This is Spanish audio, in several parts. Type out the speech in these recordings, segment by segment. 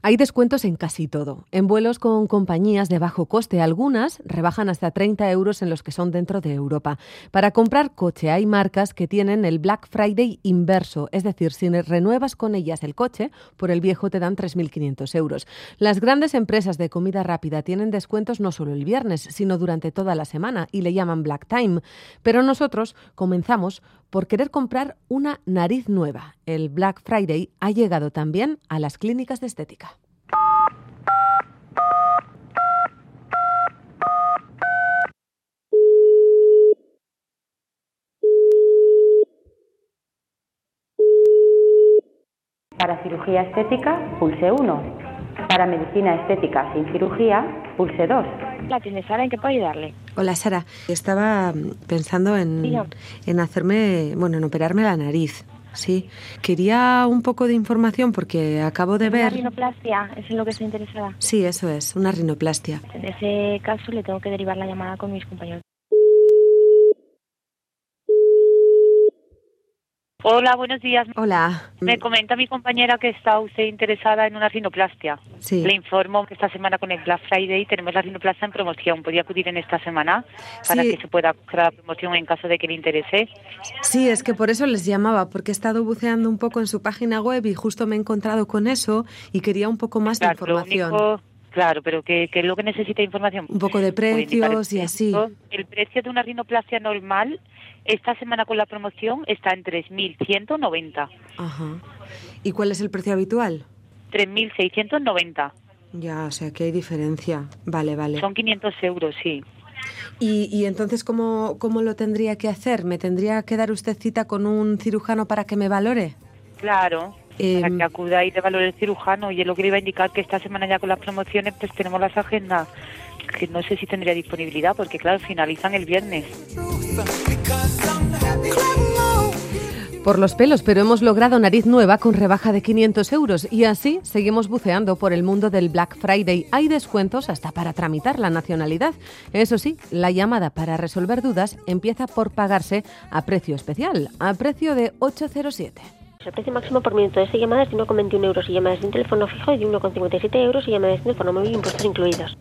Hay descuentos en casi todo. En vuelos con compañías de bajo coste, algunas rebajan hasta 30 euros en los que son dentro de Europa. Para comprar coche hay marcas que tienen el Black Friday inverso, es decir, si renuevas con ellas el coche, por el viejo te dan 3.500 euros. Las grandes empresas de comida rápida tienen descuentos no solo el viernes, sino durante toda la semana y le llaman Black Time. Pero nosotros comenzamos por querer comprar una nariz nueva. El Black Friday ha llegado también a las clínicas de estética. Para cirugía estética, pulse 1. Para medicina estética sin cirugía, pulse 2. La tiene Sara, ¿en qué puedo ayudarle? Hola Sara, estaba pensando en operarme la nariz. Sí, quería un poco de información porque acabo de ver... ¿Una rinoplastia? ¿Es en lo que estoy interesada? Sí, eso es, una rinoplastia. En ese caso le tengo que derivar la llamada con mis compañeros. Hola, buenos días. Hola. Me comenta mi compañera que está usted interesada en una rinoplastia. Sí. Le informo que esta semana con el Black Friday tenemos la rinoplastia en promoción. ¿Podría acudir en esta semana para que se pueda coger la promoción en caso de que le interese? Sí, es que por eso les llamaba, porque he estado buceando un poco en su página web y justo me he encontrado con eso y quería un poco más de información. Claro, pero ¿qué es lo que necesita información? Un poco de precios y así. El precio de una rinoplastia normal esta semana con la promoción está en 3.190. Ajá. ¿Y cuál es el precio habitual? 3.690. Ya, o sea que hay diferencia. Vale. Son 500 euros, sí. ¿Y entonces ¿cómo lo tendría que hacer? ¿Me tendría que dar usted cita con un cirujano para que me valore? Claro, para que acuda y te valore el cirujano. Y es lo que le iba a indicar, que esta semana ya con las promociones pues tenemos las agendas, que no sé si tendría disponibilidad, porque claro, finalizan el viernes. Por los pelos, pero hemos logrado nariz nueva con rebaja de 500 euros y así seguimos buceando por el mundo del Black Friday. Hay descuentos hasta para tramitar la nacionalidad. Eso sí, la llamada para resolver dudas empieza por pagarse a precio especial, a precio de 8,07. El precio máximo por minuto de esta llamada es de 1,21 euros y llamadas de un teléfono fijo y de 1,57 euros y llamadas de teléfono móvil, impuestos incluidos.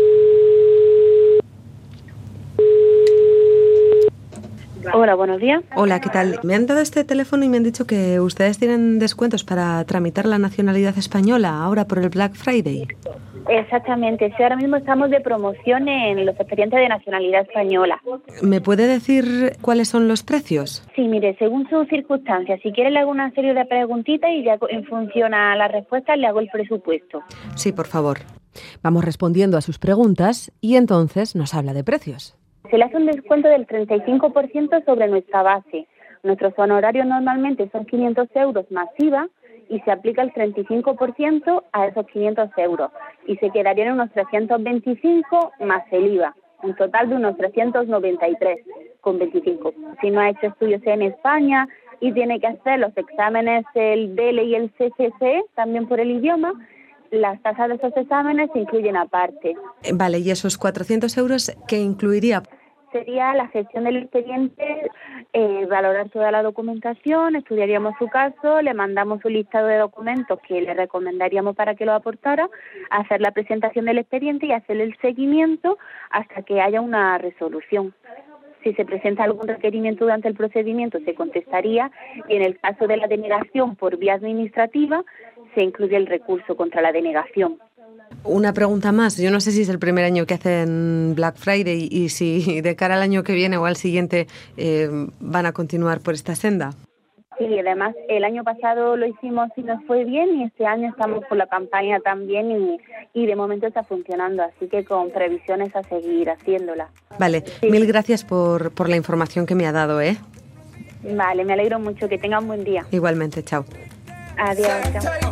Hola, buenos días. Hola, ¿qué tal? Me han dado este teléfono y me han dicho que ustedes tienen descuentos para tramitar la nacionalidad española ahora por el Black Friday. Exactamente, sí, ahora mismo estamos de promoción en los expedientes de nacionalidad española. ¿Me puede decir cuáles son los precios? Sí, mire, según sus circunstancias, si quiere le hago una serie de preguntitas y ya en función a las respuestas le hago el presupuesto. Sí, por favor. Vamos respondiendo a sus preguntas y entonces nos habla de precios. Se le hace un descuento del 35% sobre nuestra base. Nuestros honorarios normalmente son 500 euros más IVA y se aplica el 35% a esos 500 euros y se quedarían unos 325 más el IVA, un total de unos 393,25. Si no ha hecho estudios en España y tiene que hacer los exámenes, el DELE y el CCC, también por el idioma, las tasas de esos exámenes se incluyen aparte. Vale, ¿y esos 400 euros qué incluiría? Sería la gestión del expediente, valorar toda la documentación, estudiaríamos su caso, le mandamos un listado de documentos que le recomendaríamos para que lo aportara, hacer la presentación del expediente y hacer el seguimiento hasta que haya una resolución. Si se presenta algún requerimiento durante el procedimiento, se contestaría y en el caso de la denegación por vía administrativa, se incluye el recurso contra la denegación. Una pregunta más. Yo no sé si es el primer año que hacen Black Friday y si de cara al año que viene o al siguiente van a continuar por esta senda. Sí, además el año pasado lo hicimos y nos fue bien y este año estamos por la campaña también y de momento está funcionando, así que con previsiones a seguir haciéndola. Vale, sí. Mil gracias por la información que me ha dado, ¿eh? Vale, me alegro mucho, que tengan un buen día. Igualmente, chao. Adiós, chao.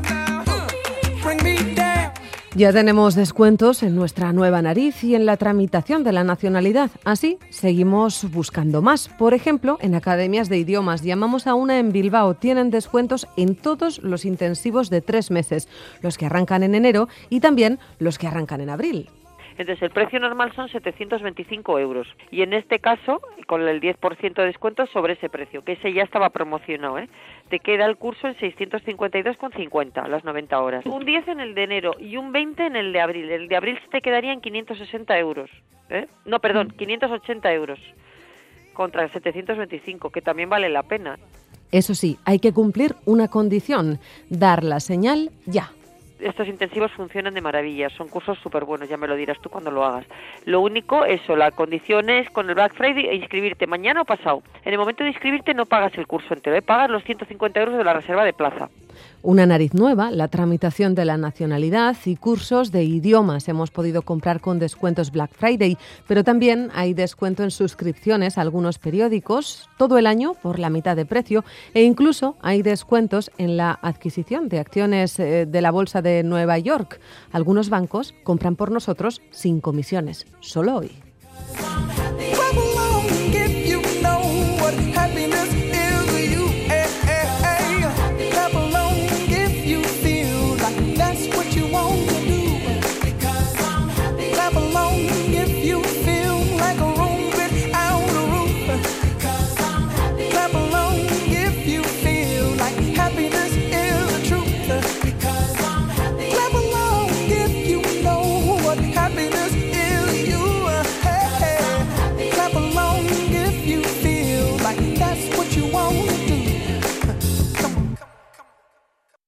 Ya tenemos descuentos en nuestra nueva nariz y en la tramitación de la nacionalidad. Así, seguimos buscando más. Por ejemplo, en academias de idiomas. Llamamos a una en Bilbao. Tienen descuentos en todos los intensivos de 3 meses. Los que arrancan en enero y también los que arrancan en abril. Entonces, el precio normal son 725 euros. Y en este caso, con el 10% de descuento sobre ese precio, que ese ya estaba promocionado, te queda el curso en 652,50, las 90 horas. Un 10 en el de enero y un 20 en el de abril. El de abril te quedaría en 560 euros. No, perdón, 580 euros contra 725, que también vale la pena. Eso sí, hay que cumplir una condición, dar la señal ya. Estos intensivos funcionan de maravilla, son cursos súper buenos, ya me lo dirás tú cuando lo hagas. Lo único, eso, la condición es con el Black Friday e inscribirte mañana o pasado. En el momento de inscribirte no pagas el curso entero, pagas los 150 euros de la reserva de plaza. Una nariz nueva, la tramitación de la nacionalidad y cursos de idiomas hemos podido comprar con descuentos Black Friday, pero también hay descuento en suscripciones a algunos periódicos todo el año por la mitad de precio e incluso hay descuentos en la adquisición de acciones de la Bolsa de Nueva York. Algunos bancos compran por nosotros sin comisiones, solo hoy.